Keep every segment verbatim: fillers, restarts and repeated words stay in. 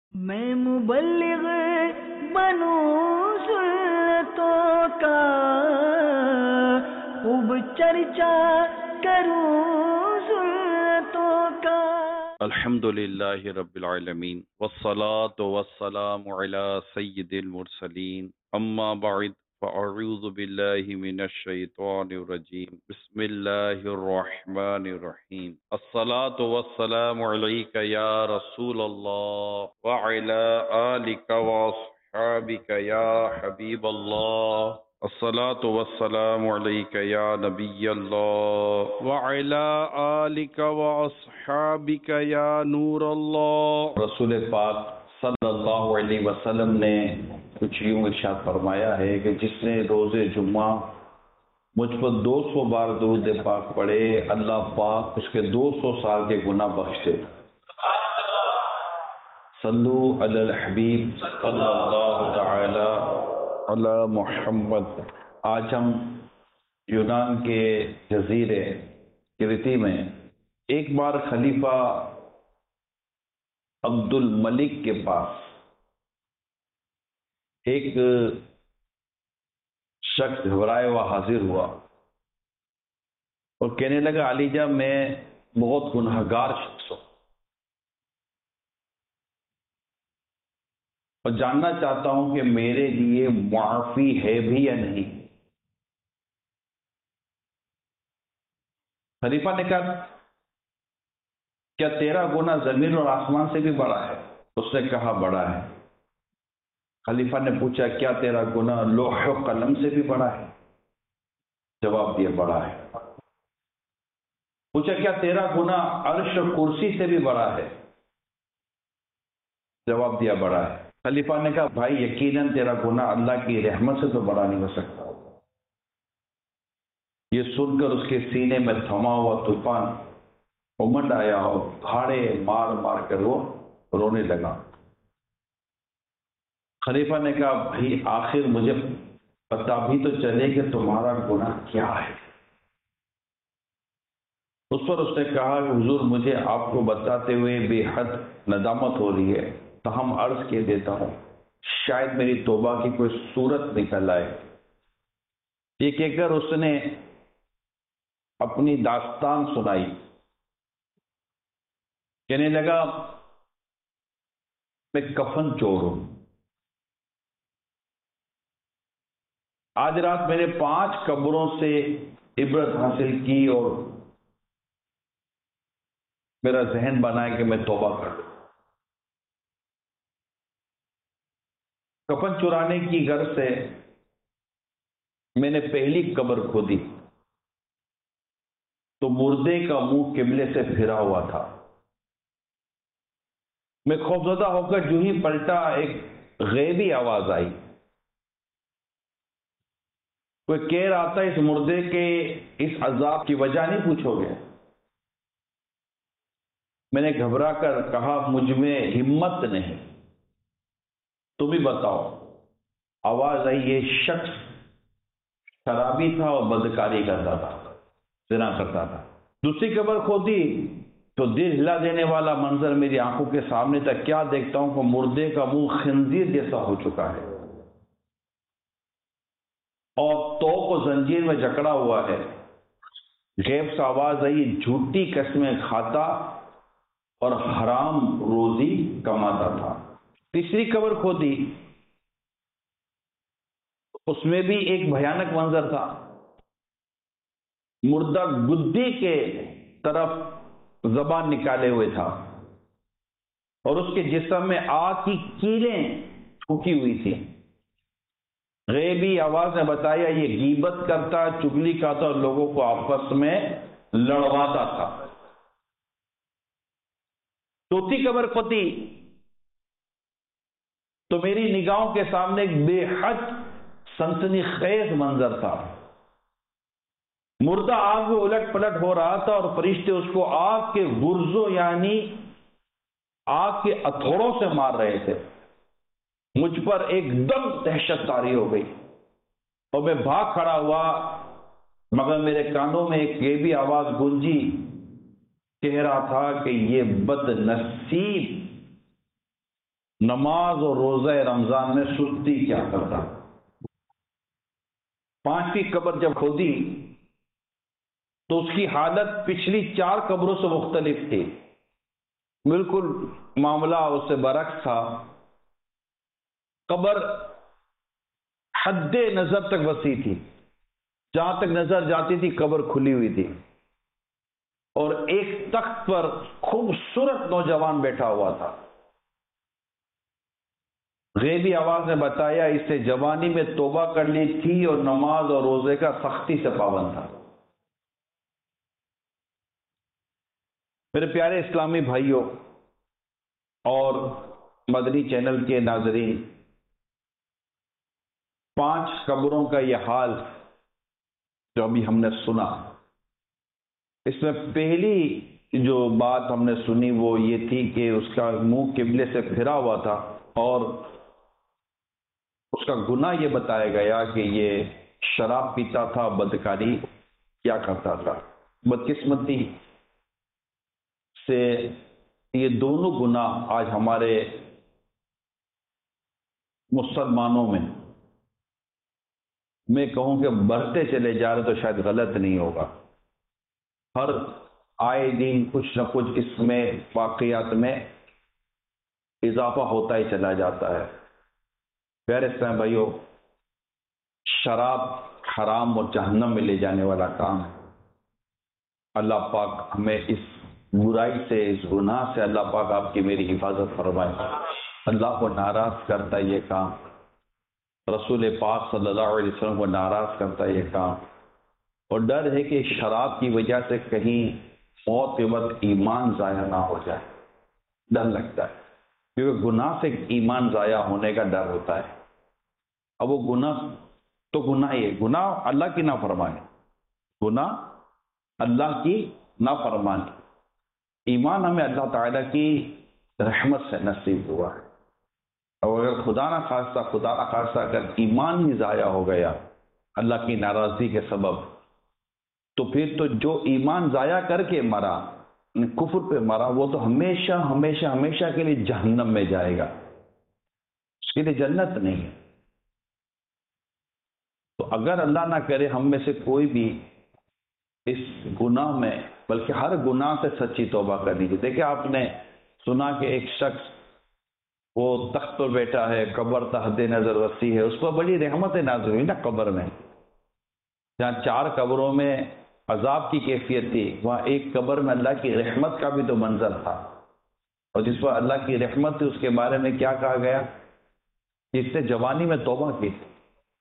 میں مبلغ بنوں سنتوں کا، خوب چرچا کروں سنتوں کا۔ الحمد للہ رب العالمین والصلاة والسلام علی سید المرسلین، اما بعد فاعوذ باللہ من الشیطان الرجیم، بسم اللہ الرحمن الرحیم۔ الصلاة والسلام علیک یا رسول اللہ وعلی آلک واصحابک یا حبیب اللہ، الصلاة والسلام علیک یا نبی اللہ وعلی آلک واصحابک یا نور اللہ۔ رسول پاک صلی اللہ علیہ وسلم نے کچھ یوں ارشاد فرمایا ہے کہ جس نے روز جمعہ مجھ پر دو سو بار درود پاک پڑھے، اللہ پاک اس کے دو سو سال کے گناہ بخش دے۔ صلو علی الحبیب صلی اللہ تعالی علی محمد۔ آج ہم یونان کے جزیرے کرتی میں ایک بار خلیفہ عبد الملک کے پاس ایک شخص گھبرائے ہوا حاضر ہوا اور کہنے لگا، علی جا میں بہت گنہگار شخص ہوں اور جاننا چاہتا ہوں کہ میرے لیے معافی ہے بھی یا نہیں۔ خلیفہ نے کہا، کیا تیرا گناہ زمین اور آسمان سے بھی بڑا ہے؟ اس نے کہا بڑا ہے۔ خلیفہ نے پوچھا، کیا تیرا گناہ لوح و قلم سے بھی بڑا ہے؟ جواب دیا بڑا ہے۔ پوچھا، کیا تیرا گناہ عرش و کرسی سے بھی بڑا ہے؟ جواب دیا بڑا ہے۔ خلیفہ نے کہا، بھائی یقیناً تیرا گناہ اللہ کی رحمت سے تو بڑا نہیں ہو سکتا۔ یہ سن کر اس کے سینے میں تھما ہوا طوفان امنڈ آیا اور دھاڑے مار مار کر وہ رونے لگا۔ خلیفہ نے کہا، بھائی آخر مجھے پتا بھی تو چلے کہ تمہارا گناہ کیا ہے۔ اس پر اس نے کہا کہ حضور مجھے آپ کو بتاتے ہوئے بے حد ندامت ہو رہی ہے، تاہم عرض کہہ دیتا ہوں شاید میری توبہ کی کوئی صورت نکل آئے۔ یہ کہہ کر اس نے اپنی داستان سنائی، کہنے لگا، میں کفن چور ہوں، آج رات میں نے پانچ قبروں سے عبرت حاصل کی اور میرا ذہن بنا ہے کہ میں توبہ کر لوں۔ کفن چرانے کی غرض سے میں نے پہلی قبر کھودی تو مردے کا منہ قبلے سے پھرا ہوا تھا۔ میں خوفزدہ ہو کر جو ہی پلٹا، ایک غیبی آواز آئی، کوئی کہہ رہا تھا، اس مردے کے اس عذاب کی وجہ نہیں پوچھو گے؟ میں نے گھبرا کر کہا، مجھ میں ہمت نہیں، تم ہی بتاؤ۔ آواز آئی، یہ شخص شرابی تھا اور بدکاری کرتا تھا، زنا کرتا تھا۔ دوسری قبر کھودی تو دل ہلا دینے والا منظر میری آنکھوں کے سامنے تھا۔ کیا دیکھتا ہوں کہ مردے کا منہ خنزیر جیسا ہو چکا ہے اور توق و زنجیر میں جکڑا ہوا ہے۔ غیب سے آواز آئی، جھوٹی قسمیں کھاتا اور حرام روزی کماتا تھا۔ تیسری قبر کھودی، اس میں بھی ایک بھیانک منظر تھا۔ مردہ گدی کے طرف زبان نکالے ہوئے تھا اور اس کے جسم میں آگ کی کیلیں ٹھوکی ہوئی تھی۔ غیبی آواز نے بتایا، یہ غیبت کرتا، چگلی کرتا اور لوگوں کو آپس میں لڑواتا تھا۔ چوتھی قبر کھودی تو میری نگاہوں کے سامنے ایک بے حد سنسنی خیز منظر تھا۔ مردہ آگ میں الٹ پلٹ ہو رہا تھا اور فرشتے اس کو آگ کے غرزوں یعنی آگ کے ہتھوڑوں سے مار رہے تھے۔ مجھ پر ایک دم دہشت طاری ہو گئی اور میں بھاگ کھڑا ہوا، مگر میرے کانوں میں ایک یہ بھی آواز گونجی، کہہ رہا تھا کہ یہ بد نصیب نماز اور روزہ رمضان میں سستی کیا کرتا؟ پانچویں قبر جب کھودی تو اس کی حالت پچھلی چار قبروں سے مختلف تھی، بالکل معاملہ اس سے برعکس تھا۔ قبر حد نظر تک وسیع تھی، جہاں تک نظر جاتی تھی قبر کھلی ہوئی تھی، اور ایک تخت پر خوبصورت نوجوان بیٹھا ہوا تھا۔ غیبی آواز نے بتایا اس نے جوانی میں توبہ کر لی تھی اور نماز اور روزے کا سختی سے پابند تھا۔ میرے پیارے اسلامی بھائیوں اور مدنی چینل کے ناظرین، پانچ قبروں کا یہ حال جو ابھی ہم نے سنا، اس میں پہلی جو بات ہم نے سنی وہ یہ تھی کہ اس کا منہ قبلے سے پھرا ہوا تھا، اور اس کا گناہ یہ بتایا گیا کہ یہ شراب پیتا تھا، بدکاری کیا کرتا تھا۔ بدقسمتی سے یہ دونوں گناہ آج ہمارے مسلمانوں میں میں کہوں کہ بڑھتے چلے جا رہے، تو شاید غلط نہیں ہوگا۔ ہر آئے دن کچھ نہ کچھ اس میں واقعات میں اضافہ ہوتا ہی چلا جاتا ہے۔ پیارے اسلام بھائیوں، شراب حرام اور جہنم میں لے جانے والا کام ہے۔ اللہ پاک ہمیں اس برائی سے، اس گناہ سے اللہ پاک آپ کی میری حفاظت فرمائے۔ اللہ کو ناراض کرتا ہے یہ کام، رسول پاک صلی اللہ علیہ وسلم کو ناراض کرتا ہے یہ کام، اور ڈر ہے کہ شراب کی وجہ سے کہیں موت کے وقت ایمان ضائع نہ ہو جائے، ڈر لگتا ہے، کیونکہ گناہ سے ایمان ضائع ہونے کا ڈر ہوتا ہے۔ اب وہ گناہ تو گناہ ہی ہے، گناہ اللہ کی نافرمانی، گناہ اللہ کی نافرمانی۔ ایمان ہمیں اللہ تعالیٰ کی رحمت سے نصیب ہوا ہے، اور اگر خدا نہ خواستہ خدا نہ خواستہ اگر ایمان ہی ضائع ہو گیا اللہ کی ناراضگی کے سبب، تو پھر تو جو ایمان ضائع کر کے مرا، کفر پہ مرا، وہ تو ہمیشہ ہمیشہ ہمیشہ کے لیے جہنم میں جائے گا، اس کے لیے جنت نہیں ہے۔ تو اگر اللہ نہ کرے ہم میں سے کوئی بھی اس گناہ میں، بلکہ ہر گناہ سے سچی توبہ کرنی چاہیے۔ دیکھیں آپ نے سنا کہ ایک شخص وہ تخت پر بیٹھا ہے، قبر تحت نظر وسیع ہے، اس پر بڑی رحمت نازل ہوئی نا قبر میں۔ جہاں چار قبروں میں عذاب کی کیفیت تھی، وہاں ایک قبر میں اللہ کی رحمت کا بھی تو منظر تھا، اور جس پر اللہ کی رحمت تھی اس کے بارے میں کیا کہا گیا؟ جس نے جوانی میں توبہ کی تھی،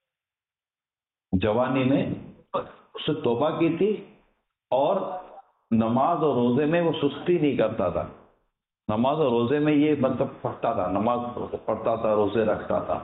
جوانی میں اس سے توبہ کی تھی، اور نماز اور روزے میں وہ سستی نہیں کرتا تھا۔ نماز اور روزے میں یہ مطلب پڑھتا تھا، نماز پڑھتا تھا، روزے رکھتا تھا۔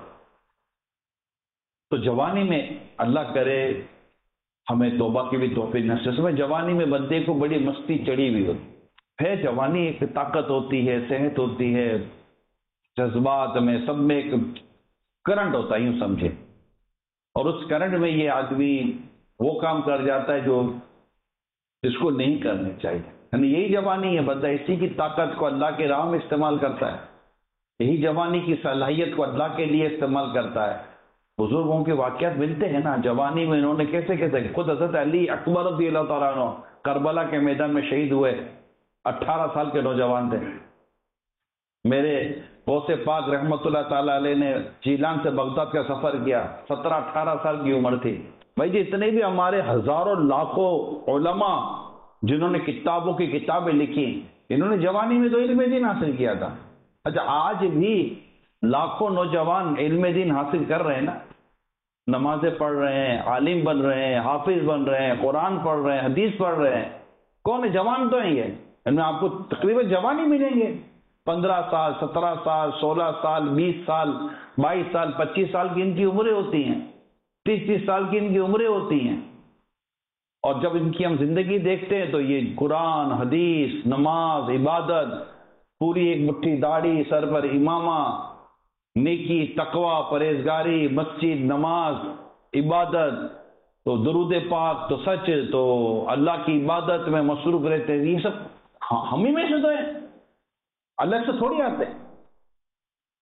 تو جوانی میں اللہ کرے ہمیں توبہ کی بھی توفیق نصیب ہو۔ جوانی میں بندے کو بڑی مستی چڑھی ہوئی ہوتی ہے، جوانی ایک طاقت ہوتی ہے، صحت ہوتی ہے، جذبات میں سب میں ایک کرنٹ ہوتا ہے، یوں سمجھے، اور اس کرنٹ میں یہ آدمی وہ کام کر جاتا ہے جو اس کو نہیں کرنے چاہیے۔ یعنی یہی جوانی ہے، بندہ اسی کی طاقت کو اللہ کے راہ میں استعمال کرتا ہے، یہی جوانی کی صلاحیت کو اللہ کے لیے استعمال کرتا ہے۔ بزرگوں کے واقعات ملتے ہیں نا، جوانی میں انہوں نے کیسے کیسے، خود حضرت علی اکبر رضی اللہ تعالیٰ عنہ کربلا کے میدان میں شہید ہوئے، اٹھارہ سال کے نوجوان تھے۔ میرے غوث پاک رحمۃ اللہ تعالیٰ علیہ نے جیلان سے بغداد کا سفر کیا، سترہ اٹھارہ سال کی عمر تھی۔ بھائی جی اتنے بھی ہمارے ہزاروں لاکھوں علماء جنہوں نے کتابوں کی کتابیں لکھی، انہوں نے جوانی میں تو علم دین حاصل کیا تھا۔ اچھا آج بھی لاکھوں نوجوان علم دین حاصل کر رہے ہیں نا، نمازیں پڑھ رہے ہیں، عالم بن رہے ہیں، حافظ بن رہے ہیں، قرآن پڑھ رہے ہیں، حدیث پڑھ رہے ہیں۔ کون ہے؟ جوان تو ہیں یہ، ان میں آپ کو تقریباً جوان ہی ملیں گے، پندرہ سال، سترہ سال، سولہ سال، بیس سال، بائیس سال، پچیس سال کی ان کی عمریں ہوتی ہیں، تیس تیس سال کی ان کی عمریں ہوتی ہیں۔ اور جب ان کی ہم زندگی دیکھتے ہیں تو یہ قرآن، حدیث، نماز، عبادت، پوری ایک مٹھی داڑھی، سر پر امامہ، نیکی، تقوی، پرہیزگاری، مسجد، نماز، عبادت، تو درود پاک، تو سچ، تو اللہ کی عبادت میں مصروف رہتے ہیں۔ یہ سب ہم ہی میں سے تو ہیں، اللہ سے تھوڑی آتے ہیں۔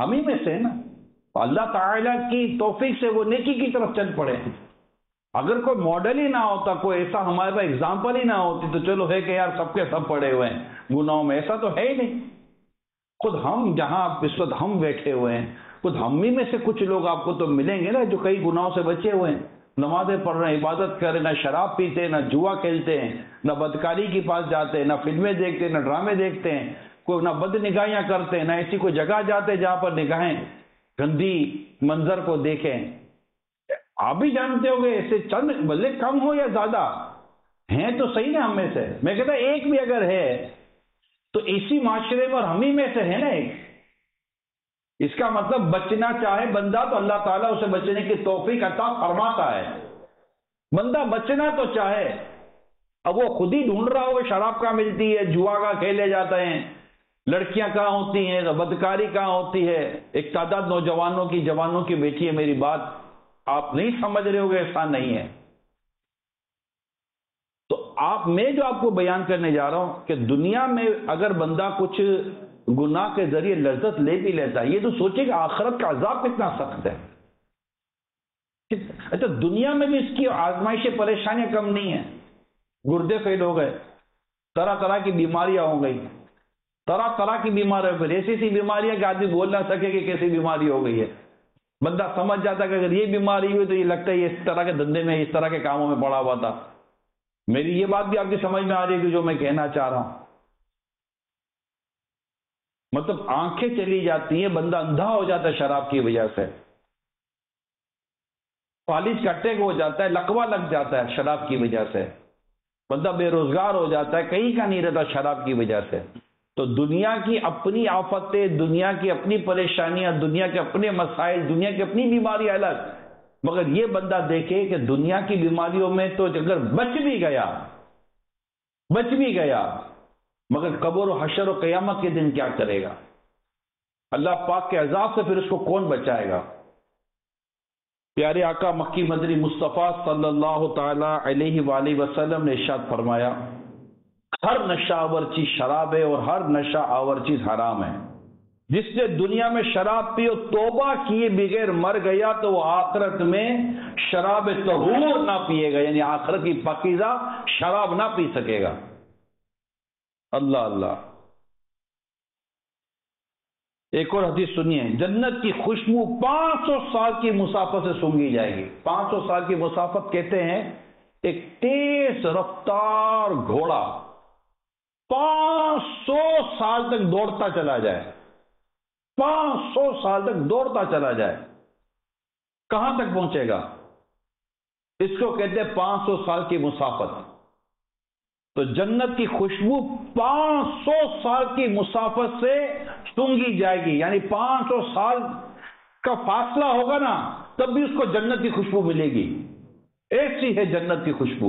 ہم ہی میں سے ہے نا. اللہ تعالیٰ کی توفیق سے وہ نیکی کی طرف چل پڑے ہیں. اگر کوئی ماڈل ہی نہ ہوتا, کوئی ایسا ہمارے پاس اگزامپل ہی نہ ہوتی, تو چلو ہے کہ یار سب کے سب پڑے ہوئے ہیں گناہوں میں, ایسا تو ہے ہی نہیں. خود ہم جہاں اس وقت ہم بیٹھے ہوئے ہیں, خود ہم ہی میں سے کچھ لوگ آپ کو تو ملیں گے نا جو کئی گناہوں سے بچے ہوئے ہیں, نمازیں پڑھ رہے ہیں, عبادت کر رہے ہیں, نہ شراب پیتے ہیں, نہ جوا کھیلتے ہیں, نہ بدکاری کے پاس جاتے ہیں, نہ فلمیں دیکھتے ہیں, نہ ڈرامے دیکھتے ہیں, کوئی نہ بد نگاہیاں کرتے ہیں, نہ ایسی کوئی جگہ جاتے جہاں پر نگاہیں گندی منظر کو دیکھیں. آپ بھی جانتے ہو گے ایسے چند بلے کم ہو یا زیادہ ہیں تو صحیح نا ہم میں سے. میں کہتا ایک بھی اگر ہے تو اسی معاشرے میں اور ہم ہی میں سے ہے نا ایک. اس کا مطلب بچنا چاہے بندہ تو اللہ تعالیٰ اسے بچنے کی توفیق عطا فرماتا ہے. بندہ بچنا تو چاہے, اب وہ خود ہی ڈھونڈ رہا ہوگا شراب کہاں ملتی ہے, جوا کہاں کھیلے جاتے ہیں, لڑکیاں کہاں ہوتی ہیں, بدکاری کہاں ہوتی ہے. ایک تعداد نوجوانوں کی جوانوں کی بیٹی ہے, میری بات آپ نہیں سمجھ رہے ہوگے, ایسا نہیں ہے. تو آپ میں جو آپ کو بیان کرنے جا رہا ہوں کہ دنیا میں اگر بندہ کچھ گناہ کے ذریعے لذت لے بھی لیتا ہے, یہ تو سوچے کہ آخرت کا عذاب کتنا سخت ہے. اچھا دنیا میں بھی اس کی آزمائشیں پریشانیاں کم نہیں ہیں. گردے فیل ہو گئے, طرح طرح کی بیماریاں ہو گئی, طرح طرح کی بیماریاں, پھر ایسی ایسی بیماریاں کہ آدمی بول نہ سکے کہ کیسی بیماری ہو گئی ہے. بندہ سمجھ جاتا کہ اگر یہ بیماری ہوئی تو یہ لگتا ہے یہ اس طرح کے دھندے میں, اس طرح کے کاموں میں پڑا ہوا تھا. میری یہ بات بھی آپ کی سمجھ میں آ رہی ہے کہ جو میں کہنا چاہ رہا ہوں, مطلب آنکھیں چلی جاتی ہیں, بندہ اندھا ہو جاتا ہے شراب کی وجہ سے, فالج کا اٹیک ہو جاتا ہے, لقوہ لگ جاتا ہے شراب کی وجہ سے, بندہ بے روزگار ہو جاتا ہے, کہیں کا نہیں رہتا شراب کی وجہ سے. تو دنیا کی اپنی آفتیں, دنیا کی اپنی پریشانیاں, دنیا کے اپنے مسائل, دنیا کی اپنی بیماری الگ, مگر یہ بندہ دیکھے کہ دنیا کی بیماریوں میں تو اگر بچ بھی گیا بچ بھی گیا مگر قبر و حشر و قیامت کے دن کیا کرے گا؟ اللہ پاک کے عذاب سے پھر اس کو کون بچائے گا؟ پیارے آقا مکی مدنی مصطفیٰ صلی اللہ تعالی علیہ وآلہ وسلم نے ارشاد فرمایا, ہر نشہ آور چیز شراب ہے اور ہر نشہ آور چیز حرام ہے. جس نے دنیا میں شراب پی اور توبہ کیے بغیر مر گیا تو وہ آخرت میں شراب طہور نہ پیے گا, یعنی آخرت کی پاکیزہ شراب نہ پی سکے گا. اللہ اللہ. ایک اور حدیث سنیے, جنت کی خوشبو پانچ سو سال کی مسافت سے سونگھی جائے گی. پانچ سو سال کی مسافت کہتے ہیں ایک تیز رفتار گھوڑا پانچ سو سال تک دوڑتا چلا جائے, پانچ سو سال تک دوڑتا چلا جائے, کہاں تک پہنچے گا؟ اس کو کہتے ہیں پانچ سو سال کی مسافت. تو جنت کی خوشبو پانچ سو سال کی مسافت سے سونگھی جائے گی, یعنی پانچ سو سال کا فاصلہ ہوگا نا تب بھی اس کو جنت کی خوشبو ملے گی. ایسی ہے جنت کی خوشبو,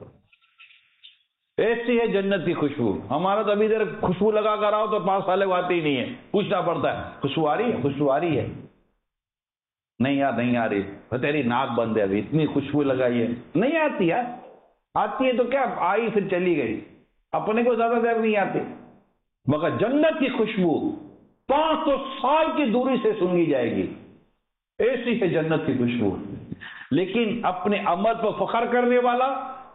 ایسی ہے جنت کی خوشبو. ہمارا تو ابھی ادھر خوشبو لگا کر آؤ تو پانچ سالے کو آتی ہی نہیں ہے, پوچھنا پڑتا ہے خوشبو آ رہی ہے, خوشبو آ رہی ہے, نہیں یار نہیں آ رہی, تیری ناک بند ہے ابھی, اتنی خوشبو لگائی ہے, نہیں آتی ہے. آتی ہے تو کیا آئی پھر چلی گئی, اپنے کو زیادہ دیر نہیں آتی. مگر جنت کی خوشبو پانچ سو سال کی دوری سے سونگھی جائے گی. ایسی ہے جنت کی خوشبو. لیکن اپنے عمل پر فخر کرنے والا,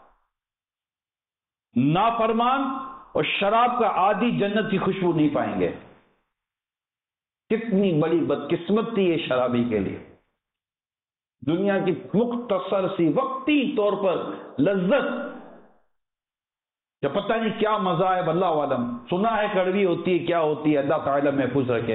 نافرمان اور شراب کا عادی جنت کی خوشبو نہیں پائیں گے. کتنی بڑی بدقسمتی ہے شرابی کے لیے. دنیا کی مختصر سی وقتی طور پر لذت, یا پتہ نہیں کیا مزہ ہے, اللہ عالم, سنا ہے کڑوی ہوتی ہے, کیا ہوتی ہے, اللہ تعالی محفوظ رکھے.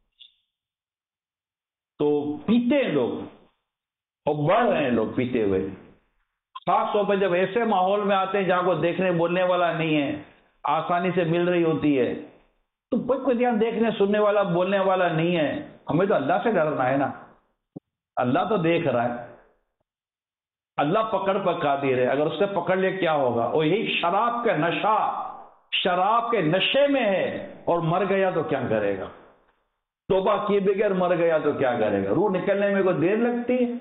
تو پیتے ہیں لوگ اور بڑھ رہے ہیں لوگ پیتے ہوئے, خاص طور پہ جب ایسے ماحول میں آتے ہیں جہاں کو دیکھنے بولنے والا نہیں ہے, آسانی سے مل رہی ہوتی ہے, تو کوئی یہاں دیکھنے سننے والا بولنے والا نہیں ہے. ہمیں تو اللہ سے ڈرنا ہے نا, اللہ تو دیکھ رہا ہے, اللہ پکڑ پر قادر ہے, اگر اس سے پکڑ لے کیا ہوگا. اور یہی شراب کا نشہ, شراب کے نشے میں ہے اور مر گیا تو کیا کرے گا؟ توبہ کیے بغیر مر گیا تو کیا کرے گا؟ روح نکلنے میں کوئی دیر لگتی ہے؟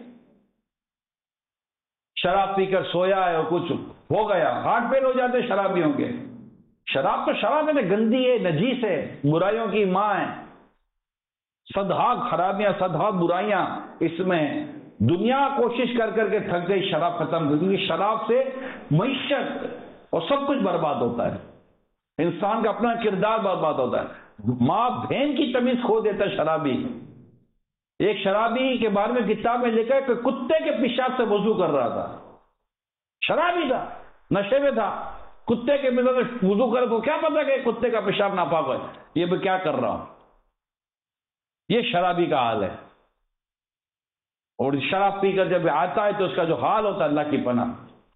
شراب پی کر سویا ہے اور کچھ ہو گیا, ہارٹ فیل ہو جاتے شرابیوں کے. شراب تو شراب ہے, گندی ہے, نجیس ہے, برائیوں کی ماں ہے. صدہا خرابیاں، صدہا برائیاں اس میں، دنیا کوشش کر کر کے تھک گئی شراب ختم کر، کیونکہ شراب سے معیشت اور سب کچھ برباد ہوتا ہے، انسان کا اپنا کردار برباد ہوتا ہے، ماں بہن کی تمیز کھو دیتا ہے شرابی۔ ایک شرابی کے بارے میں کتاب میں لکھا ہے کہ کتے کے پیشاب سے وضو کر رہا تھا، شرابی تھا، نشے میں تھا، کتے کے پیشاب سے وضو کر، تو کیا پتا کہ کتے کا پیشاب ناپاک ہے، یہ میں کیا کر رہا ہوں، یہ شرابی کا حال ہے۔ اور شراب پی کر جب آتا ہے تو اس کا جو حال ہوتا ہے، اللہ کی پناہ۔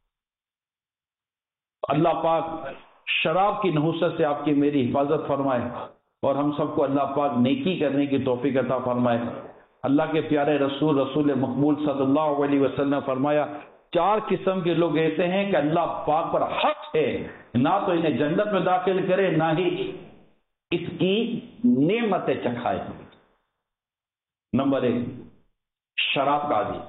اللہ پاک شراب کی نحوست سے آپ کی میری حفاظت فرمائے، اور ہم سب کو اللہ پاک نیکی کرنے کی توفیق عطا فرمائے۔ اللہ کے پیارے رسول رسول مقبول صلی اللہ علیہ وسلم نے فرمایا، چار قسم کے لوگ ایسے ہیں کہ اللہ پاک پر حق ہے نہ تو انہیں جنت میں داخل کرے، نہ ہی اس کی نعمتیں چکھائے۔ نمبر ایک، شراب کا عادی۔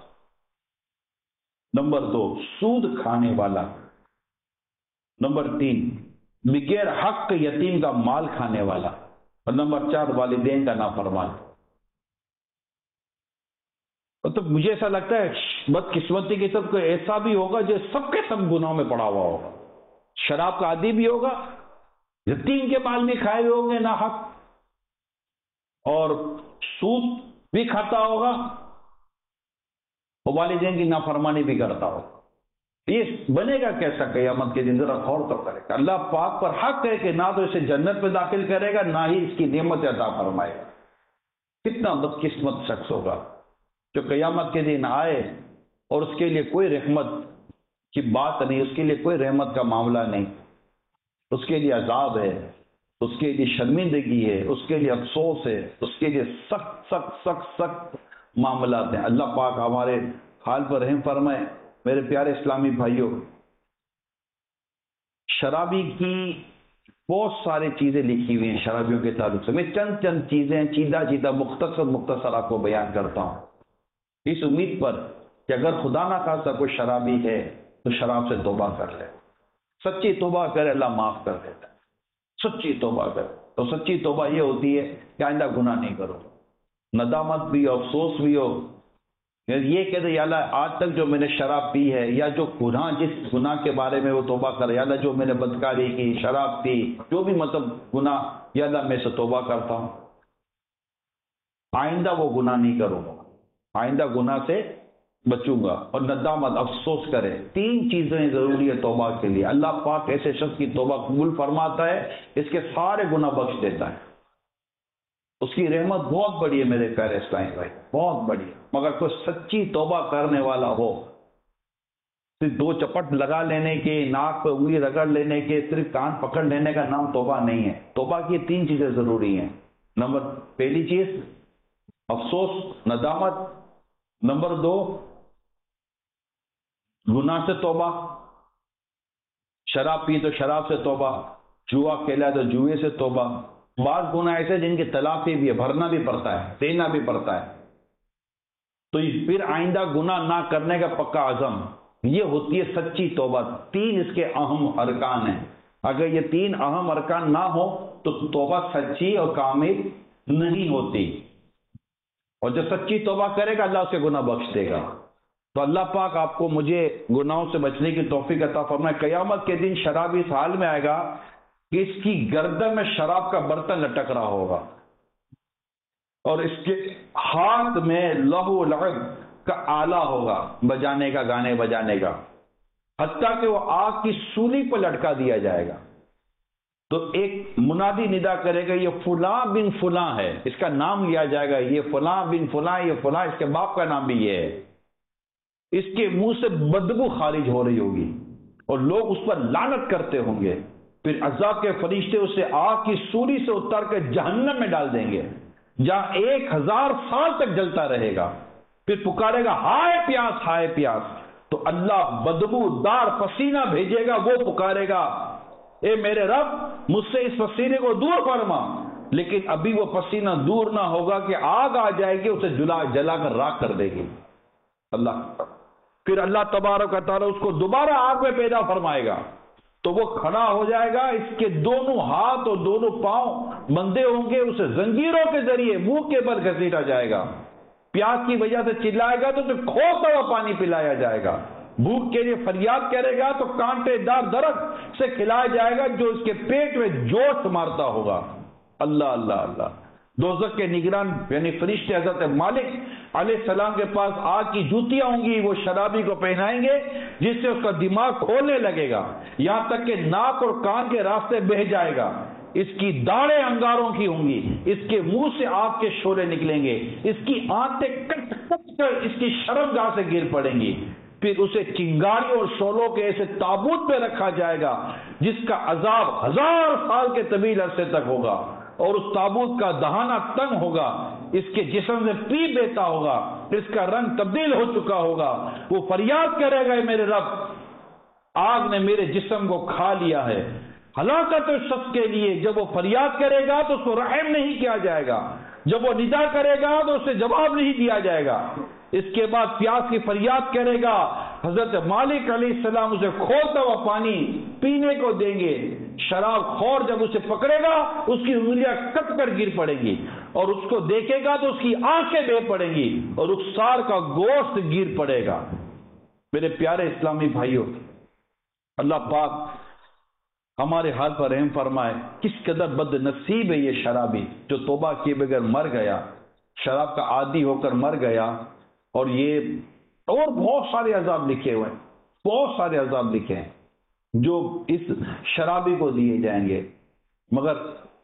نمبر دو، سود کھانے والا۔ نمبر تین، بغیر حق یتیم کا مال کھانے والا۔ اور نمبر چار، والدین کا نافرمان۔ تو مجھے ایسا لگتا ہے بدقسمتی کی طرف کوئی ایسا بھی ہوگا جو سب کے سب گناہوں میں پڑا ہوا ہوگا، شراب کا عادی بھی ہوگا، یتیم کے مال بھی کھائے ہوئے ہوں گے نا حق، اور سود بھی کھاتا ہوگا، اور والدین کی نافرمانی بھی کرتا ہوگا۔ یہ بنے گا کیسا قیامت کے دن؟ ذرا غور تو کرے گا۔ اللہ پاک پر حق ہے کہ نہ تو اسے جنت میں داخل کرے گا، نہ ہی اس کی نعمت عطا فرمائے گا۔ کتنا بدقسمت شخص ہوگا جو قیامت کے دن آئے اور اس کے لیے کوئی رحمت کی بات نہیں، اس کے لیے کوئی رحمت کا معاملہ نہیں، اس کے لیے عذاب ہے، اس کے لیے شرمندگی ہے، اس کے لیے افسوس ہے، اس کے لیے سخت سخت سخت سخت معاملات ہیں۔ اللہ پاک ہمارے حال پر رحم فرمائے۔ میرے پیارے اسلامی بھائیوں، شرابی کی بہت ساری چیزیں لکھی ہوئی ہیں شرابیوں کے تعلق سے، میں چند چند چیزیں چیدہ چیدہ مختصر مختصر آپ کو بیان کرتا ہوں، اس امید پر کہ اگر خدا نہ خواستہ کوئی شرابی ہے تو شراب سے توبہ کر لے، سچی توبہ کرے، اللہ معاف کر دیتا ہے۔ سچی توبہ کرے تو سچی توبہ یہ ہوتی ہے کہ آئندہ گناہ نہیں کرو، ندامت بھی ہو، افسوس بھی ہو، یہ کہتے یا اللہ آج تک جو میں نے شراب پی ہے، یا جو گناہ جس گناہ کے بارے میں وہ توبہ کرے، یا اللہ جو میں نے بدکاری کی، شراب پی، جو بھی مطلب گناہ، یا اللہ میں سے توبہ کرتا ہوں، آئندہ وہ گناہ نہیں کروں گا، آئندہ گناہ سے بچوں گا، اور ندامت افسوس کرے۔ تین چیزیں ضروری ہے توبہ کے لیے۔ اللہ پاک ایسے شخص کی توبہ قبول فرماتا ہے، اس کے سارے گناہ بخش دیتا ہے، اس کی رحمت بہت بڑی ہے میرے پیارے اسلامی بھائی، بہت بڑی ہے۔ مگر کوئی سچی توبہ کرنے والا ہو، صرف دو چپٹ لگا لینے کے، ناک پہ انگلی رگڑ لینے کے، صرف کان پکڑ لینے کا نام توبہ نہیں ہے۔ توبہ کی تین چیزیں ضروری ہیں۔ نمبر پہلی چیز افسوس، ندامت۔ نمبر دو گناہ سے توبہ، شراب پی تو شراب سے توبہ، جوا کھیلا تو جوئے سے توبہ۔ بعض گناہ ایسے جن کی تلافی بھی ہے، بھرنا بھی پڑتا ہے، دینا بھی پڑتا ہے، تو پھر آئندہ گناہ نہ کرنے کا پکا عزم، یہ ہوتی ہے سچی توبہ۔ تین اس کے اہم ارکان ہیں، اگر یہ تین اہم ارکان نہ ہو تو توبہ سچی اور کامل نہیں ہوتی۔ اور جو سچی توبہ کرے گا اللہ اس کے گناہ بخش دے گا۔ تو اللہ پاک آپ کو مجھے گناہوں سے بچنے کی توفیق عطا فرمائے۔ قیامت کے دن شرابی اس حال میں آئے گا کہ اس کی گردن میں شراب کا برتن لٹک رہا ہوگا، اور اس کے ہاتھ میں لہو لعب کا آلہ ہوگا بجانے کا، گانے بجانے کا، حتیٰ کہ وہ آگ کی سولی پر لٹکا دیا جائے گا۔ تو ایک منادی ندا کرے گا، یہ فلاں بن فلاں ہے، اس کا نام لیا جائے گا، یہ فلاں بن فلاں، یہ فلاں، اس کے باپ کا نام بھی یہ ہے۔ اس کے منہ سے بدبو خارج ہو رہی ہوگی اور لوگ اس پر لعنت کرتے ہوں گے۔ پھر عذاب کے فرشتے اسے آگ کی سولی سے اتار کے جہنم میں ڈال دیں گے، جہاں ایک ہزار سال تک جلتا رہے گا۔ پھر پکارے گا ہائے پیاس، ہائے پیاس، تو اللہ بدبو دار پسینہ بھیجے گا، وہ پکارے گا اے میرے رب مجھ سے اس پسینے کو دور فرما، لیکن ابھی وہ پسینہ دور نہ ہوگا کہ آگ آ جائے گی، اسے جلا جلا کر راکھ کر دے گی اللہ۔ پھر اللہ تبارک و تعالیٰ اس کو دوبارہ آگ میں پیدا فرمائے گا، تو وہ کھڑا ہو جائے گا، اس کے دونوں ہاتھ اور دونوں پاؤں بندھے ہوں گے، اسے زنجیروں کے ذریعے منہ کے بل گھسیٹا جائے گا، پیاس کی وجہ سے چلائے گا تو اسے کھولتا ہوا پانی پلایا جائے گا، بھوک کے لیے فریاد کرے گا تو کانٹے دار درخت سے کھلایا جائے گا جو اس کے پیٹ میں جوش مارتا ہوگا۔ اللہ اللہ اللہ۔ دوزخ کے نگران یعنی فرشتے حضرت مالک علیہ السلام کے پاس آگ کی جوتیاں ہوں گی، وہ شرابی کو پہنائیں گے جس سے اس کا دماغ کھولنے لگے گا، یہاں تک کہ ناک اور کان کے راستے بہہ جائے گا، اس کی داڑھیں انگاروں کی ہوں گی، اس کے منہ سے آگ کے شعلے نکلیں گے، اس کی آنتیں کٹ کٹ کر اس کی شرمگاہ سے گر پڑیں گی، پھر اسے چنگاریوں اور شعلوں کے ایسے تابوت پہ رکھا جائے گا جس کا عذاب ہزار سال کے طویل عرصے تک ہوگا، اور اس تابوت کا دہانہ تنگ ہوگا، اس کے جسم سے پی بیتا ہوگا، اس کا رنگ تبدیل ہو چکا ہوگا، وہ فریاد کرے گا، اے میرے رب، آگ نے میرے جسم کو کھا لیا ہے۔ ہلاکت اس شخص کے لیے جب وہ فریاد کرے گا تو اس کو رحم نہیں کیا جائے گا، جب وہ ندا کرے گا تو اسے جواب نہیں دیا جائے گا، اس کے بعد پیاس کی فریاد کرے گا، حضرت مالک علیہ السلام اسے کھولتا ہوا پانی پینے کو دیں گے، شراب خور جب اسے پکڑے گا اس کی انگلیاں کٹ کر گر پڑیں گی، اور اس کو دیکھے گا تو اس کی آنکھیں بہ پڑیں گی اور رخسار کا گوشت گر پڑے گا۔ میرے پیارے اسلامی بھائیوں، اللہ پاک ہمارے حال پر رحم فرمائے۔ کس قدر بد نصیب ہے یہ شرابی جو توبہ کیے بغیر مر گیا، شراب کا عادی ہو کر مر گیا، اور یہ اور بہت سارے عذاب لکھے ہوئے ہیں، بہت سارے عذاب لکھے ہیں جو اس شرابی کو دیے جائیں گے، مگر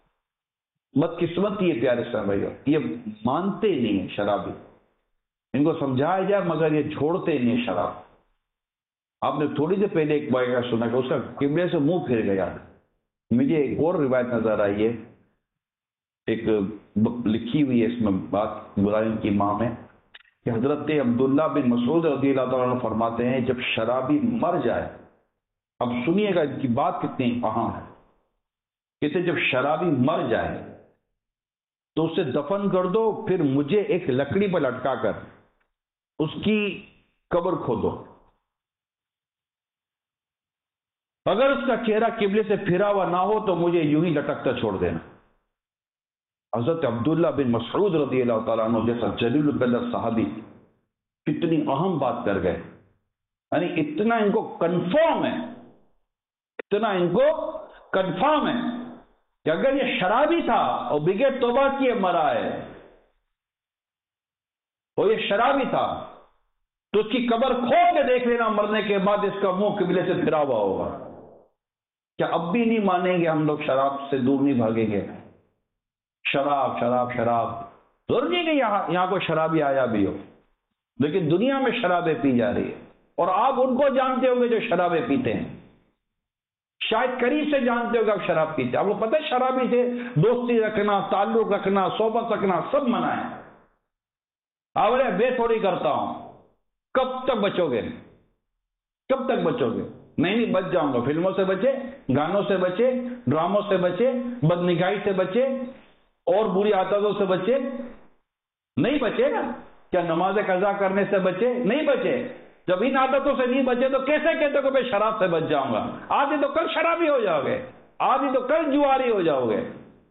بدقسمتی ہے پیارے اسلام بھائیو، یہ مانتے نہیں ہیں شرابی، ان کو سمجھایا جائے مگر یہ چھوڑتے نہیں ہیں شراب۔ آپ نے تھوڑی دیر پہلے ایک واقعہ سنا کہ اس کا قبلے سے منہ پھر گیا، مجھے ایک اور روایت نظر آئی ہے، ایک لکھی ہوئی ہے اس میں بات برائن کی ماں میں، کہ حضرت عبداللہ بن مسعود رضی اللہ تعالیٰ عنہ فرماتے ہیں جب شرابی مر جائے، اب سنیے گا ان کی بات کتنی اہم ہے، کہتے جب شرابی مر جائے تو اسے دفن کر دو، پھر مجھے ایک لکڑی پر لٹکا کر اس کی قبر کھودو، اگر اس کا چہرہ قبلے سے پھرا ہوا نہ ہو تو مجھے یوں ہی لٹکتا چھوڑ دینا۔ حضرت عبداللہ بن مسعود رضی اللہ تعالیٰ عنہ جیسا جلیل القدر صحابی کتنی اہم بات کر گئے، یعنی اتنا ان کو کنفرم ہے، اتنا ان کو کنفرم ہے کہ اگر یہ شرابی تھا اور بغیر توبہ کیے مرا ہے، اور یہ شرابی تھا تو اس کی قبر کھول کے دیکھ لینا مرنے کے بعد اس کا منہ قبلے سے پھرا ہوا ہوگا۔ کیا اب بھی نہیں مانیں گے ہم لوگ شراب سے دور نہیں بھاگیں گے؟ شراب شراب شراب، ضرور نہیں کہ یہاں یہاں کوئی شرابی آیا بھی ہو، لیکن دنیا میں شرابیں پی جا رہی ہے، اور آپ ان کو جانتے ہوں گے جو شرابیں پیتے ہیں، شاید قریب سے جانتے ہو کہ آپ شراب پیتے ہیں، آپ کو پتہ ہے شرابی سے دوستی رکھنا، تعلق رکھنا، صحبت رکھنا سب منع ہے۔ آورے بے تھوڑی کرتا ہوں، کب تک بچو گے؟ کب تک بچو گے؟ نہیں نہیں بچ جاؤں گا، فلموں سے بچے، گانوں سے بچے، ڈراموں سے بچے، بدنگاہی سے بچے، اور بری عادتوں سے بچے، نہیں بچے نا؟ کیا نماز قضا کرنے سے بچے؟ نہیں بچے۔ جب ان عادتوں سے نہیں بچے تو کیسے کہتے کہ میں شراب سے بچ جاؤں گا؟ آج ہی تو کل شرابی ہو جاؤ گے، آج ہی تو کل جواری ہو جاؤ گے۔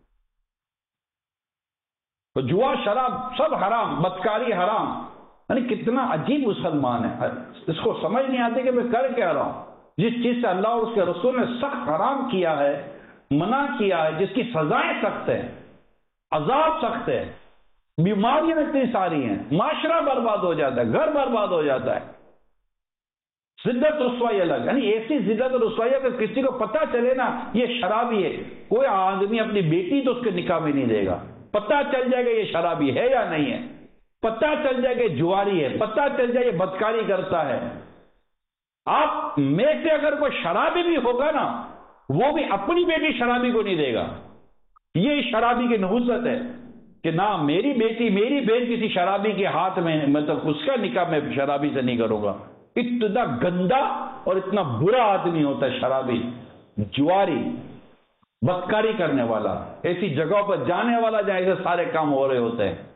تو جوا، شراب سب حرام، بدکاری حرام، یعنی کتنا عجیب مسلمان ہے، اس کو سمجھ نہیں آتی کہ میں کر کیا رہا ہوں۔ جس چیز سے اللہ اور اس کے رسول نے سخت حرام کیا ہے، منع کیا ہے، جس کی سزائیں سخت ہیں، عذاب سخت ہے، بیماریاں اتنی ساری ہیں، معاشرہ برباد ہو جاتا ہے، گھر برباد ہو جاتا ہے، ذلت رسوائی الگ، یعنی ایسی ذلت اور رسوائی اگر کسی کو پتہ چلے نا یہ شرابی ہے، کوئی آدمی اپنی بیٹی تو اس کے نکاح میں نہیں دے گا، پتہ چل جائے گا یہ شرابی ہے یا نہیں ہے، پتہ چل جائے گا جواری ہے، پتہ چل جائے یہ بدکاری کرتا ہے۔ آپ میں سے اگر کوئی شرابی بھی ہوگا نا، وہ بھی اپنی بیٹی شرابی کو نہیں دے گا، یہ شرابی کی نحوست ہے کہ نہ میری بیٹی، میری بہن کسی شرابی کے ہاتھ میں، مطلب اس کا نکاح میں شرابی سے نہیں کروں گا۔ اتنا گندا اور اتنا برا آدمی ہوتا ہے شرابی، جواری، بدکاری کرنے والا، ایسی جگہوں پر جانے والا جہاں ایسے سارے کام ہو رہے ہوتے ہیں۔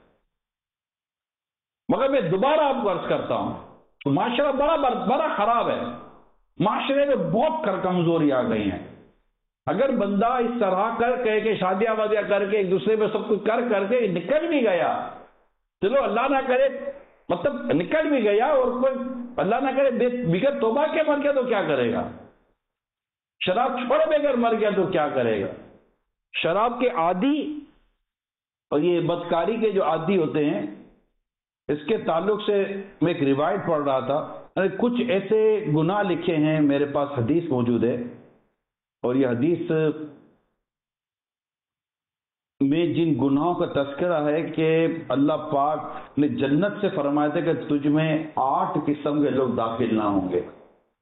مگر میں دوبارہ آپ کو عرض کرتا ہوں، معاشرہ بڑا بڑا خراب ہے، معاشرے میں بہت کر کمزوری آ گئی ہیں. اگر بندہ اس طرح کر کے کہ شادیاں وادیاں کر کے ایک دوسرے میں سب کچھ کر کر کے نکل بھی گیا، چلو اللہ نہ کرے مطلب نکل بھی گیا اور کوئی اللہ نہ کرے بغیر توبہ کے مر گیا تو کیا کرے گا؟ شراب چھوڑے بغیر مر گیا تو کیا کرے گا؟ شراب کے عادی اور یہ بدکاری کے جو عادی ہوتے ہیں، اس کے تعلق سے میں ایک روایت پڑھ رہا تھا. کچھ ایسے گناہ لکھے ہیں، میرے پاس حدیث موجود ہے، اور یہ حدیث میں جن گناہوں کا تذکرہ ہے کہ اللہ پاک نے جنت سے فرمایا تھا کہ تجھ میں آٹھ قسم کے لوگ داخل نہ ہوں گے.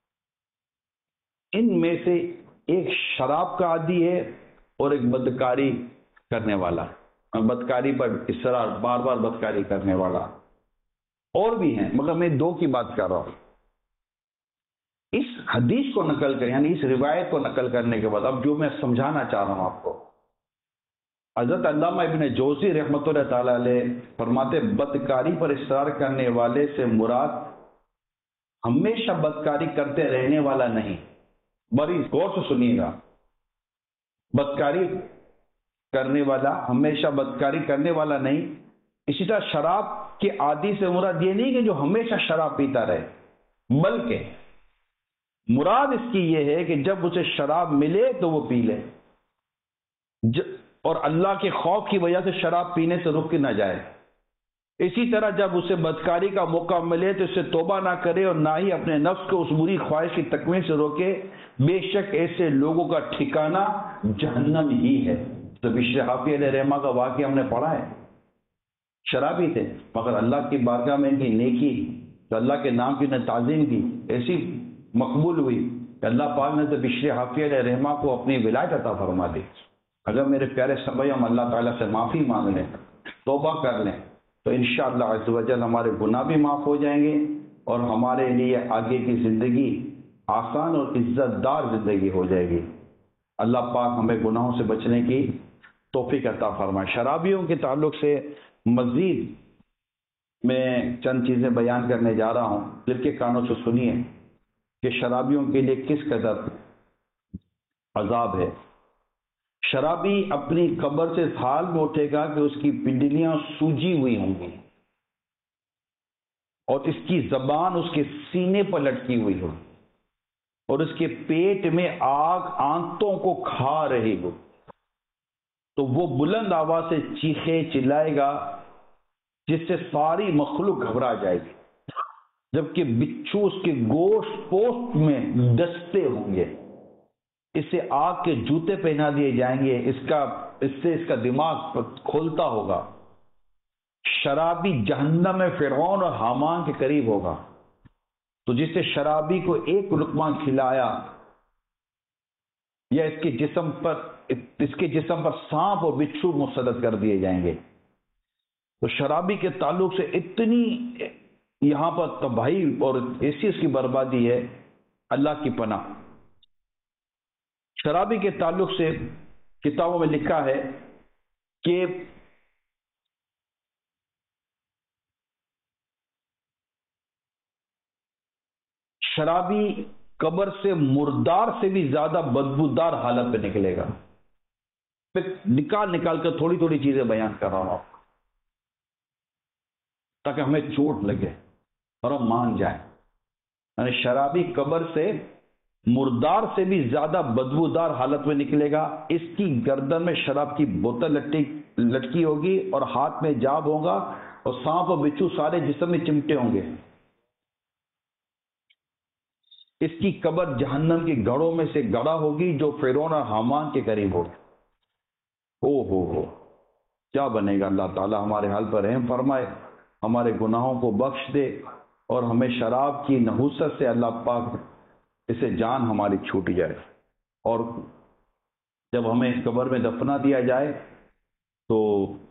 ان میں سے ایک شراب کا عادی ہے اور ایک بدکاری کرنے والا، بدکاری پر اصرار، بار بار بدکاری کرنے والا. اور بھی ہیں مگر میں دو کی بات کر رہا ہوں. اس حدیث کو نقل کر یعنی اس روایت کو نقل کرنے کے بعد اب جو میں سمجھانا چاہ رہا ہوں آپ کو، حضرت علامہ ابن جوزی رحمۃ اللہ تعالی علیہ فرماتے بدکاری پر اصرار کرنے والے سے مراد ہمیشہ بدکاری کرتے رہنے والا نہیں. بڑی غور سے سنیے گا، بدکاری کرنے والا ہمیشہ بدکاری کرنے والا نہیں. اسی طرح شراب کے عادی سے مراد یہ نہیں کہ جو ہمیشہ شراب پیتا رہے، بلکہ مراد اس کی یہ ہے کہ جب اسے شراب ملے تو وہ پی لے، اور اللہ کے خوف کی وجہ سے شراب پینے سے رک نہ جائے. اسی طرح جب اسے بدکاری کا موقع ملے تو اسے توبہ نہ کرے اور نہ ہی اپنے نفس کو اس بری خواہش کی تکمیل سے روکے. بے شک ایسے لوگوں کا ٹھکانہ جہنم ہی ہے. تو بشر حافظ علیہ رحمہ کا واقعہ ہم نے پڑھا ہے، شرابی تھے مگر اللہ کی بارگاہ میں ان کی نیکی تو اللہ کے نام کی نے تعظیم کی ایسی مقبول ہوئی کہ اللہ پاک نے تو بشر حافظ علیہ رحمہ کو اپنی ولایت عطا فرما دی. اگر میرے پیارے سبھی ہم اللہ تعالیٰ سے معافی مانگ لیں، توبہ کر لیں، تو انشاءاللہ عز و جل ہمارے گناہ بھی معاف ہو جائیں گے اور ہمارے لیے آگے کی زندگی آسان اور عزت دار زندگی ہو جائے گی. اللہ پاک ہمیں گناہوں سے بچنے کی توفیق عطا فرمائے. شرابیوں کے تعلق سے مزید میں چند چیزیں بیان کرنے جا رہا ہوں، دل کے کانوں سے سنیے کہ شرابیوں کے لیے کس قدر عذاب ہے. شرابی اپنی قبر سے اس حال میں اٹھے گا کہ اس کی پنڈلیاں سوجی ہوئی ہوں گی اور اس کی زبان اس کے سینے پر لٹکی ہوئی ہو اور اس کے پیٹ میں آگ آنتوں کو کھا رہی ہو. تو وہ بلند آواز سے چیخے چلائے گا جس سے ساری مخلوق گھبرا جائے گی، جبکہ بچھو اس کے گوشت پوست میں ڈستے ہوں گے. اسے آگ کے جوتے پہنا دیے جائیں گے، اس کا اس سے اس کا دماغ کھولتا ہوگا. شرابی جہنم میں فرعون اور حامان کے قریب ہوگا. تو جس سے شرابی کو ایک لقمہ کھلایا یا اس کے جسم پر اس کے جسم پر سانپ اور بچھو مسلط کر دیے جائیں گے. تو شرابی کے تعلق سے اتنی یہاں پر تباہی اور ایسی اس کی بربادی ہے، اللہ کی پناہ. شرابی کے تعلق سے کتابوں میں لکھا ہے کہ شرابی قبر سے مردار سے بھی زیادہ بدبودار حالت پہ نکلے گا. پھر نکال نکال کر تھوڑی تھوڑی چیزیں بیان کر رہا ہوں آپ کو تاکہ ہمیں چوٹ لگے اور ہم مان جائیں. یعنی شرابی قبر سے مردار سے بھی زیادہ بدبودار حالت میں نکلے گا. اس کی گردن میں شراب کی بوتل لٹکی ہوگی اور ہاتھ میں جاب ہوگا اور سانپ اور بچھو سارے جسم میں چمٹے ہوں گے. اس کی قبر جہنم کی گڑھوں میں سے گڑھا ہوگی جو فرعون اور حامان کے قریب ہوگی. او ہو ہو کیا بنے گا. اللہ تعالیٰ ہمارے حال پر رحم فرمائے، ہمارے گناہوں کو بخش دے اور ہمیں شراب کی نحوست سے اللہ پاک اسے جان ہماری چھوٹ جائے. اور جب ہمیں اس قبر میں دفنا دیا جائے تو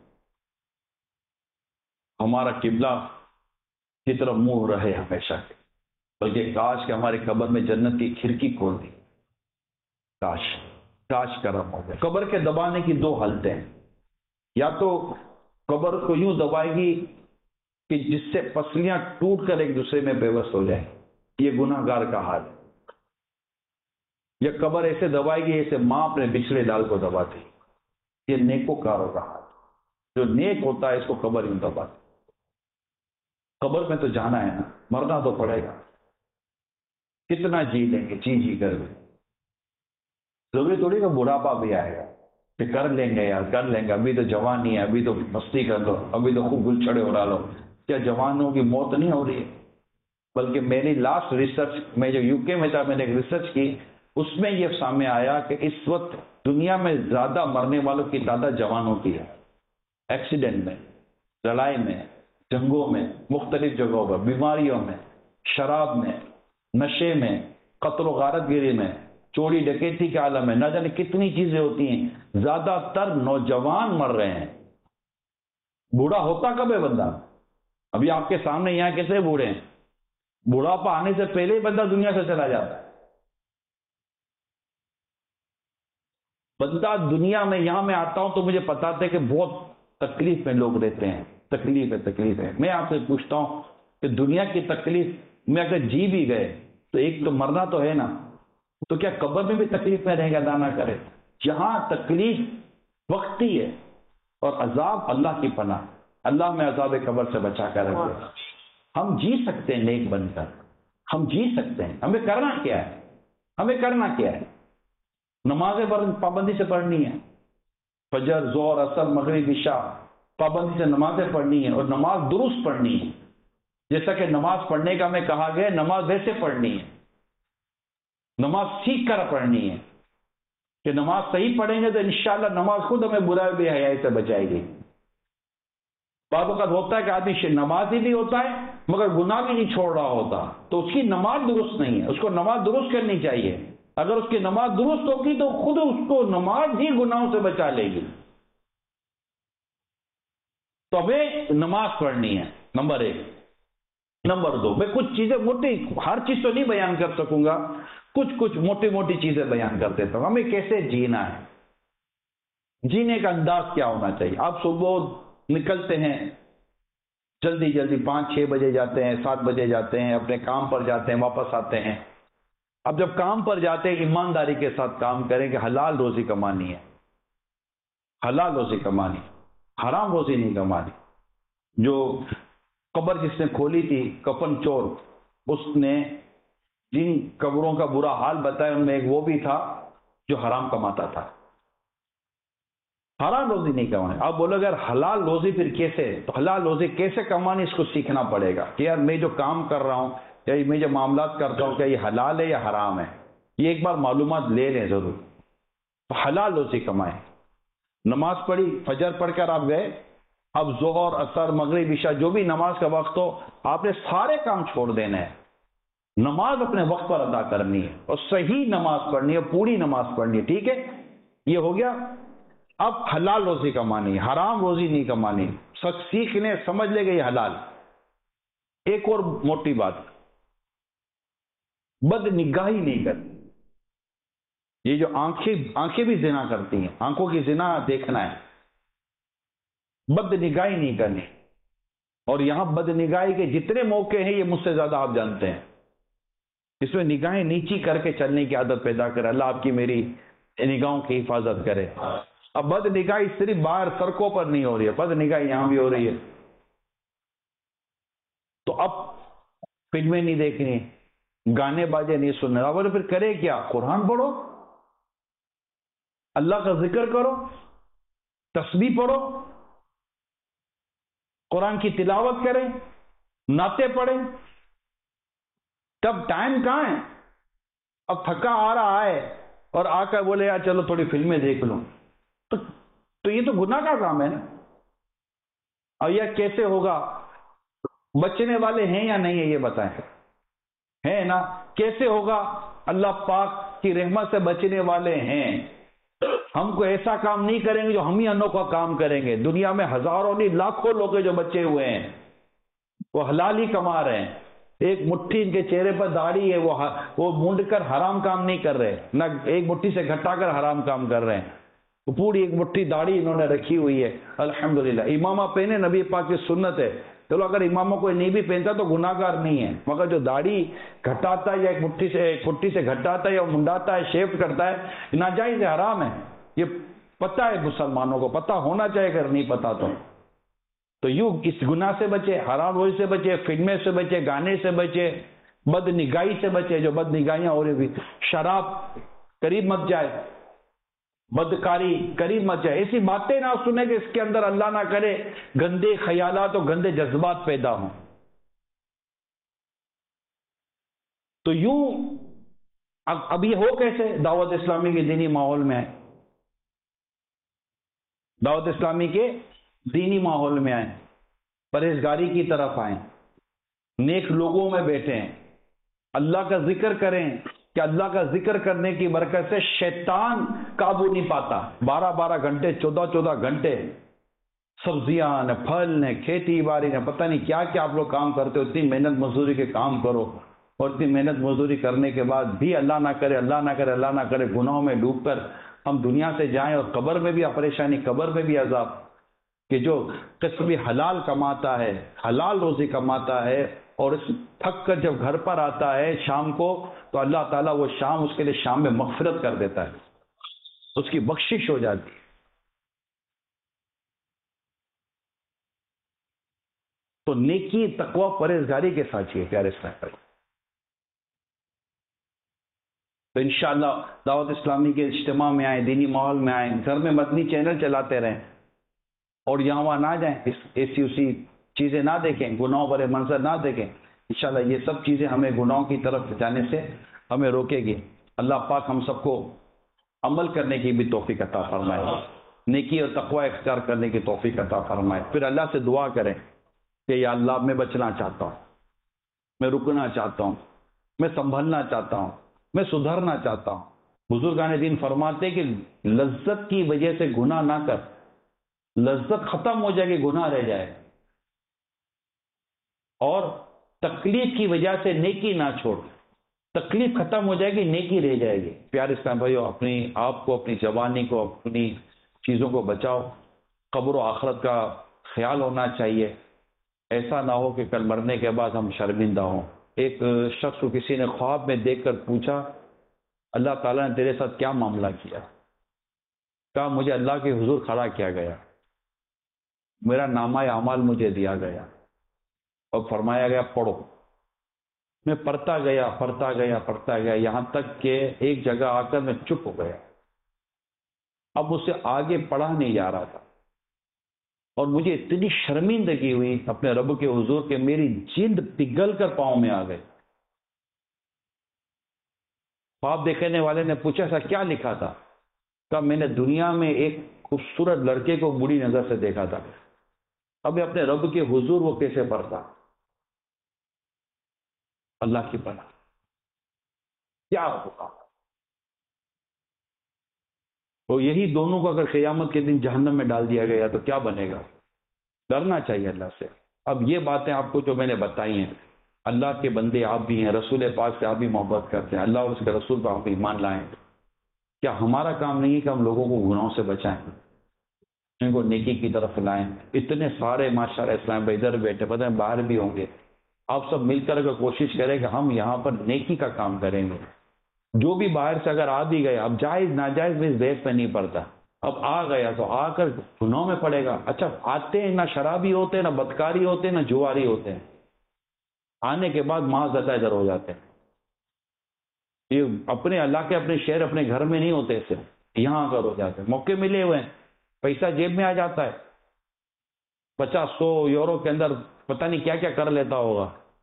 ہمارا قبلہ کی طرف منہ رہے ہمیشہ کے، بلکہ کاش کہ ہماری قبر میں جنت کی کھڑکی کھول دی. کاش کاش کرم ہو گیا. قبر کے دبانے کی دو حالتیں ہیں، یا تو قبر کو یوں دبائے گی کہ جس سے پسلیاں ٹوٹ کر ایک دوسرے میں پیوست ہو جائیں، یہ گناہ گار کا حال ہے. یا قبر ایسے دبائے گی ایسے ماں اپنے بچھڑے لال کو دباتی. یہ نیکوکار ہو رہا ہے. جو نیک ہوتا ہے اس کو قبر یوں دباتی. قبر میں تو جانا ہے نا, مرنا تو پڑے گا. کتنا جی لیں گے, جی جی کر لیں. ضروری تھوڑی کہ بڑھاپا بھی آئے گا کہ کر لیں گے یار, کر لیں گے, ابھی تو جوانی ہے, ابھی تو مستی کر لو, ابھی تو خوب گل چھڑے اڑا لو. کیا جوانوں کی موت نہیں ہو رہی ہے؟ بلکہ میری لاسٹ ریسرچ میں جو یو کے میں تھا, میں نے ایک ریسرچ کی, اس میں یہ سامنے آیا کہ اس وقت دنیا میں زیادہ مرنے والوں کی تعداد جوانوں کی ہے. ایکسیڈنٹ میں, لڑائی میں, جنگوں میں, مختلف جگہوں پر, بیماریوں میں, شراب میں, نشے میں, قتل و غارت گیری میں, چوری ڈکیتی کے عالم میں, نہ جانے کتنی چیزیں ہوتی ہیں. زیادہ تر نوجوان مر رہے ہیں. بوڑھا ہوتا کب ہے بندہ؟ ابھی آپ کے سامنے یہاں کیسے بوڑھے ہیں؟ بڑھاپا آنے سے پہلے ہی بندہ دنیا سے چلا جاتا ہے. بندہ دنیا میں, یہاں میں آتا ہوں تو مجھے پتا تھا کہ بہت تکلیف میں لوگ رہتے ہیں. تکلیف ہے, تکلیف ہے. میں آپ سے پوچھتا ہوں کہ دنیا کی تکلیف میں اگر جی بھی گئے تو ایک تو مرنا تو ہے نا, تو کیا قبر میں بھی تکلیف میں رہے گا؟ دانا کرے. جہاں تکلیف وقتی ہے اور عذاب اللہ کی پناہ. اللہ میں عذاب قبر سے بچا کر رکھے. ہم جی سکتے ہیں نیک بن کر, ہم جی سکتے ہیں. ہمیں کرنا کیا ہے؟ ہمیں کرنا کیا ہے؟ نمازیں پابندی سے پڑھنی ہے. فجر, ظہر, عصر, مغرب, عشاء پابندی سے نمازیں پڑھنی ہے, اور نماز درست پڑھنی ہے. جیسا کہ نماز پڑھنے کا ہمیں کہا گیا, نماز ویسے پڑھنی ہے. نماز سیکھ کر پڑھنی ہے کہ نماز صحیح پڑھیں گے تو انشاءاللہ نماز خود ہمیں برائی بے حیائی سے بچائے گی. بعض اوقات ہوتا ہے کہ آدمی نماز ہی نہیں ہوتا ہے مگر گناہ بھی نہیں چھوڑ رہا ہوتا, تو اس کی نماز درست نہیں ہے. اس کو نماز درست کرنی چاہیے. اگر اس کی نماز درست ہوگی تو خود اس کو نماز ہی گناہوں سے بچا لے گی. تو ہمیں نماز پڑھنی ہے, نمبر ایک. نمبر دو, میں کچھ چیزیں موٹی, ہر چیز تو نہیں بیان کر سکوں گا, کچھ کچھ موٹی موٹی چیزیں بیان کر دیتا ہوں. ہمیں کیسے جینا ہے, جینے کا انداز کیا ہونا چاہیے. آپ صبح نکلتے ہیں, جلدی جلدی پانچ چھ بجے جاتے ہیں, سات بجے جاتے ہیں, اپنے کام پر جاتے ہیں, واپس آتے ہیں. اب جب کام پر جاتے ہیں ایمانداری کے ساتھ کام کریں کہ حلال روزی کمانی ہے, حلال روزی کمانی, حرام روزی نہیں کمانی. جو قبر جس نے کھولی تھی, کفن چور, اس نے جن قبروں کا برا حال بتایا ان میں ایک وہ بھی تھا جو حرام کماتا تھا. حرام روزی نہیں کمانی. آپ بولو اگر حلال روزی پھر کیسے, تو حلال روزی کیسے کمانی اس کو سیکھنا پڑے گا کہ یار میں جو کام کر رہا ہوں یا میں جو معاملات کرتا ہوں کیا یہ حلال ہے یا حرام ہے, یہ ایک بار معلومات لے لیں ضرور. تو حلال روزی کمائیں. نماز پڑھی, فجر پڑھ کر آپ گئے, اب ظہر, عصر, مغرب, عشاء جو بھی نماز کا وقت ہو آپ نے سارے کام چھوڑ دینا ہے. نماز اپنے وقت پر ادا کرنی ہے اور صحیح نماز پڑھنی ہے, پوری نماز پڑھنی ہے. ٹھیک ہے, یہ ہو گیا. اب حلال روزی کمانی, حرام روزی نہیں کمانی. سچ سیکھ لیں, سمجھ لے گا یہ حلال. ایک اور موٹی بات, بد نگاہی نہیں کرنی. یہ جو آنکھیں آنکھیں بھی زنا کرتی ہیں, آنکھوں کی زنا دیکھنا ہے, بد نگاہی نہیں کرنی. اور یہاں بد نگاہی کے جتنے موقع ہیں یہ مجھ سے زیادہ آپ جانتے ہیں. اس میں نگاہیں نیچی کر کے چلنے کی عادت پیدا کرے. اللہ آپ کی میری نگاہوں کی حفاظت کرے. اب بد نگاہی صرف باہر سڑکوں پر نہیں ہو رہی ہے, بد نگاہی یہاں بھی ہو رہی ہے. تو اب فلمیں نہیں دیکھنی, گانے باجے نہیں سننے. اب پھر کرے کیا؟ قرآن پڑھو, اللہ کا ذکر کرو, تسبیح پڑھو, قرآن کی تلاوت کریں, نعتیں پڑھیں. تب ٹائم کہاں ہے؟ اب تھکا آ رہا ہے اور آ کر بولے یار چلو تھوڑی فلمیں دیکھ لوں, تو تو یہ تو گناہ کا کام ہے نا. اور یہ کیسے ہوگا؟ بچنے والے ہیں یا نہیں ہے یہ بتائیں. ہیں نا؟ کیسے ہوگا؟ اللہ پاک کی رحمت سے بچنے والے ہیں. ہم کو ایسا کام نہیں کریں گے جو ہم ہی انوں کا کام کریں گے. دنیا میں ہزاروں نہیں لاکھوں لوگ جو بچے ہوئے ہیں وہ حلال ہی کما رہے ہیں. ایک مٹھی ان کے چہرے پر داڑھی ہے, وہ وہ مونڈ کر حرام کام نہیں کر رہے, نہ ایک مٹھی سے گھٹا کر حرام کام کر رہے ہیں. پوری ایک مٹھی داڑھی انہوں نے رکھی ہوئی ہے. الحمدللہ امامہ پہنے, نبی پاک کی سنت ہے. چلو اگر اماموں کو نہیں بھی پہنتا تو گناہ گار نہیں ہے، مگر جو داڑھی گھٹاتا ہے یا ایک مٹھی سے ایک پٹی سے گھٹاتا ہے یا منڈاتا ہے، شیو کرتا ہے، ناجائز ہے، حرام ہے، یہ پتہ ہے مسلمانوں کو، پتہ ہونا چاہیے اگر نہیں پتہ تو تو یوں اس گناہ سے بچے، حرام روزی سے بچے، فلمیں سے بچے، گانے سے بچے، بد نگاہی سے بچے، جو بد نگاہیاں ہو رہی ہوئی، شراب قریب مت جائے، بدکاری قریب مت جائے، ایسی باتیں نہ سنیں کہ اس کے اندر اللہ نہ کرے گندے خیالات اور گندے جذبات پیدا ہوں۔ تو یوں اب اب یہ ہو کیسے؟ دعوت اسلامی کے دینی ماحول میں آئے، دعوت اسلامی کے دینی ماحول میں آئیں، پرہیزگاری کی طرف آئیں، نیک لوگوں میں بیٹھیں، اللہ کا ذکر کریں کہ اللہ کا ذکر کرنے کی برکت سے شیطان قابو نہیں پاتا۔ بارہ بارہ گھنٹے، چودہ چودہ گھنٹے سبزیاں نہ پھل نہ کھیتی باڑی نہ پتہ نہیں کیا کیا آپ لوگ کام کرتے ہو، اتنی محنت مزدوری کے کام کرو، اور اتنی محنت مزدوری کرنے کے بعد بھی اللہ نہ کرے اللہ نہ کرے اللہ نہ کرے گناہوں میں ڈوب کر ہم دنیا سے جائیں، اور قبر میں بھی پریشانی، قبر میں بھی عذاب، کہ جو قسم حلال کماتا ہے، حلال روزی کماتا ہے، اور اس تھک کر جب گھر پر آتا ہے شام کو تو اللہ تعالیٰ وہ شام اس کے لیے شام میں مغفرت کر دیتا ہے، اس کی بخشش ہو جاتی ہے۔ تو نیکی تقوی پرہیزگاری کے ساتھ چاہیے پیارے اسلام۔ تو انشاءاللہ دعوت اسلامی کے اجتماع میں آئیں، دینی ماحول میں آئیں، گھر میں مدنی چینل چلاتے رہیں، اور یہاں وہاں نہ جائیں، ایسی اسی چیزیں نہ دیکھیں، گناہوں بھرے منظر نہ دیکھیں۔ انشاءاللہ یہ سب چیزیں ہمیں گناہوں کی طرف جانے سے ہمیں روکے گی۔ اللہ پاک ہم سب کو عمل کرنے کی بھی توفیق عطا فرمائے، نیکی اور تقوی اختیار کرنے کی توفیق عطا فرمائے۔ پھر اللہ سے دعا کریں کہ یا اللہ میں بچنا چاہتا ہوں، میں رکنا چاہتا ہوں، میں سنبھلنا چاہتا ہوں، میں سدھرنا چاہتا ہوں۔ بزرگان دین فرماتے کہ لذت کی وجہ سے گناہ نہ کر، لذت ختم ہو جائے گی گناہ رہ جائے، اور تکلیف کی وجہ سے نیکی نہ چھوڑ، تکلیف ختم ہو جائے گی نیکی رہ جائے گی۔ پیارے اسلام بھائیو، اپنی آپ کو، اپنی جوانی کو، اپنی چیزوں کو بچاؤ، قبر و آخرت کا خیال ہونا چاہیے، ایسا نہ ہو کہ کل مرنے کے بعد ہم شرمندہ ہوں۔ ایک شخص کو کسی نے خواب میں دیکھ کر پوچھا، اللہ تعالیٰ نے تیرے ساتھ کیا معاملہ کیا؟ کہا مجھے اللہ کے حضور کھڑا کیا گیا، میرا نامہ اعمال مجھے دیا گیا اور فرمایا گیا پڑھو۔ میں پڑھتا گیا پڑھتا گیا پڑھتا گیا یہاں تک کہ ایک جگہ آ کر میں چپ ہو گیا، اب اسے آگے پڑھا نہیں جا رہا تھا، اور مجھے اتنی شرمندگی ہوئی اپنے رب کے حضور کہ میری جلد پگھل کر پاؤں میں آ گئی۔ خواب دیکھنے والے نے پوچھا ایسا کیا لکھا تھا؟ کہا میں نے دنیا میں ایک خوبصورت لڑکے کو بری نظر سے دیکھا تھا، اب اپنے رب کے حضور وہ کیسے پڑھتا؟ اللہ کی پناہ، کیا ہوگا؟ تو یہی دونوں کو اگر قیامت کے دن جہنم میں ڈال دیا گیا تو کیا بنے گا؟ ڈرنا چاہیے اللہ سے۔ اب یہ باتیں آپ کو جو میں نے بتائی ہیں، اللہ کے بندے آپ بھی ہیں، رسول پاک سے آپ بھی محبت کرتے ہیں، اللہ اور اس کے رسول پر آپ ایمان لائیں، کیا ہمارا کام نہیں ہے کہ ہم لوگوں کو گناہوں سے بچائیں، ان کو نیکی کی طرف لائیں؟ اتنے سارے ماشاءاللہ اسلام بھائی ادھر بیٹھے، پتہ ہے باہر بھی ہوں گے، آپ سب مل کر اگر کوشش کریں کہ ہم یہاں پر نیکی کا کام کریں گے۔ جو بھی باہر سے اگر آ بھی گیا، اب جائز ناجائز میں اس بیس پہ نہیں پڑتا، اب آ گیا تو آ کر گناہوں میں پڑے گا۔ اچھا آتے ہیں نہ شرابی ہوتے ہیں، نہ بدکاری ہوتے ہیں، نہ جواری ہوتے ہیں، آنے کے بعد معذرت ادھر ہو جاتے ہیں۔ یہ اپنے علاقے، اپنے شہر، اپنے گھر میں نہیں ہوتے، ایسے یہاں آ کر ہو جاتے ہیں، موقع ملے ہوئے ہیں، پیسہ جیب میں آ جاتا ہے، پچاس سو یورو کے اندر پتہ نہیں کیا کیا کر لیتا ہوگا،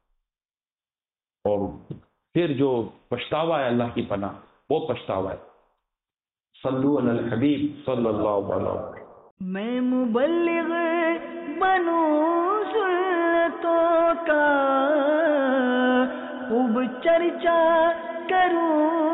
اور پھر جو پچھتاوا ہے اللہ کی پناہ، وہ پچھتاوا ہے۔ صلو علی الحبیب صلی اللہ علیہ وسلم۔ میں مبلغ بنوں سنتوں کا، خوب چرچا کروں